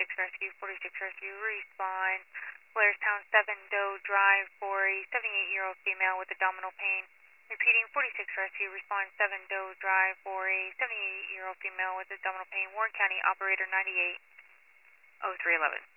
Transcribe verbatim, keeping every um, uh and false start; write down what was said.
forty-six Rescue, forty-six Rescue, respond. Blairstown seven, Doe Drive for a seventy-eight-year-old female with abdominal pain. Repeating, forty-six Rescue, respond seven, Doe Drive for a seventy-eight-year-old female with abdominal pain. Warren County, operator ninety-eight oh three eleven.